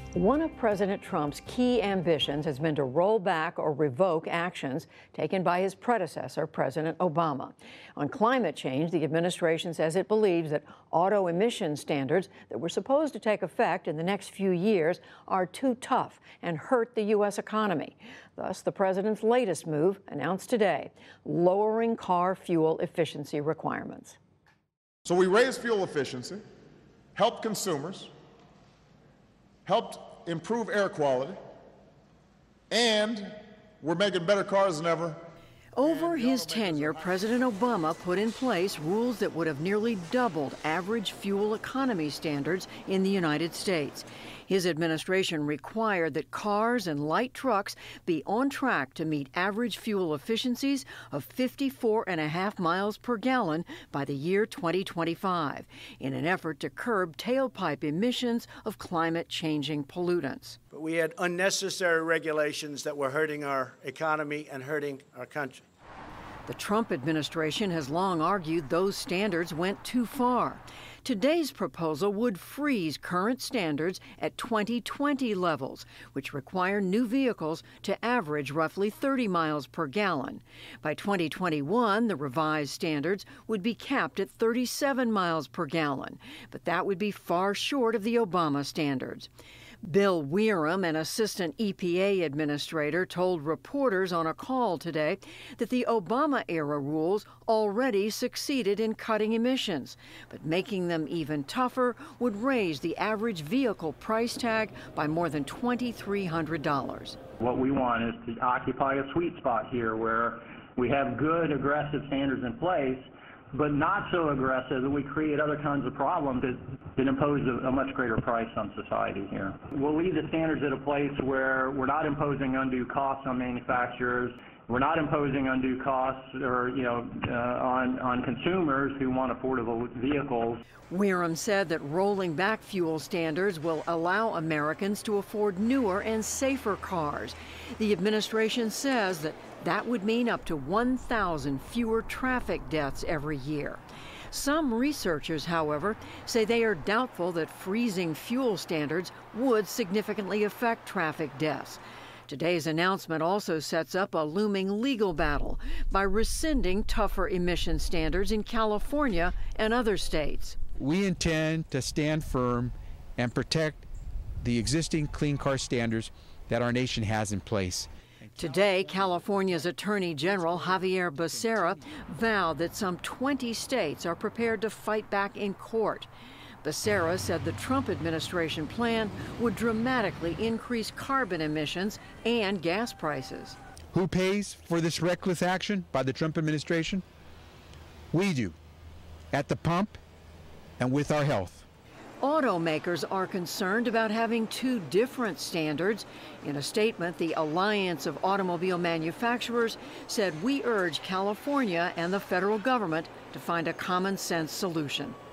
One of President Trump's key ambitions has been to roll back or revoke actions taken by his predecessor, President Obama. On climate change, the administration says it believes that auto emission standards that were supposed to take effect in the next few years are too tough and hurt the U.S. economy. Thus, the president's latest move, announced today, lowering car fuel efficiency requirements. So we raised fuel efficiency, helped consumers, helped improve air quality, and we're making better cars than ever. Over his tenure, President Obama put in place rules that would have nearly doubled average fuel economy standards in the United States. His administration required that cars and light trucks be on track to meet average fuel efficiencies of 54.5 miles per gallon by the year 2025, in an effort to curb tailpipe emissions of climate-changing pollutants. But we had unnecessary regulations that were hurting our economy and hurting our country. The Trump administration has long argued those standards went too far. Today's proposal would freeze current standards at 2020 levels, which require new vehicles to average roughly 30 miles per gallon. By 2021, the revised standards would be capped at 37 miles per gallon, but that would be far short of the Obama standards. Bill Wieram, an assistant EPA administrator, told reporters on a call today that the Obama-era rules already succeeded in cutting emissions, but making them even tougher would raise the average vehicle price tag by more than $2,300. What we want is to occupy a sweet spot here where we have good, aggressive standards in place, but not so aggressive that we create other kinds of problems that impose a much greater price on society here. We'll leave the standards at a place where we're not imposing undue costs on manufacturers, we're not imposing undue costs or, on consumers who want affordable vehicles. Wieram said that rolling back fuel standards will allow Americans to afford newer and safer cars. The administration says that would mean up to 1,000 fewer traffic deaths every year. Some researchers, however, say they are doubtful that freezing fuel standards would significantly affect traffic deaths. Today's announcement also sets up a looming legal battle by rescinding tougher emission standards in California and other states. We intend to stand firm and protect the existing clean car standards that our nation has in place. Today, California's Attorney General Xavier Becerra vowed that some 20 states are prepared to fight back in court. Becerra said the Trump administration plan would dramatically increase carbon emissions and gas prices. Who pays for this reckless action by the Trump administration? We do, at the pump and with our health. Automakers are concerned about having two different standards. In a statement, the Alliance of Automobile Manufacturers said, "We urge California and the federal government to find a common sense solution."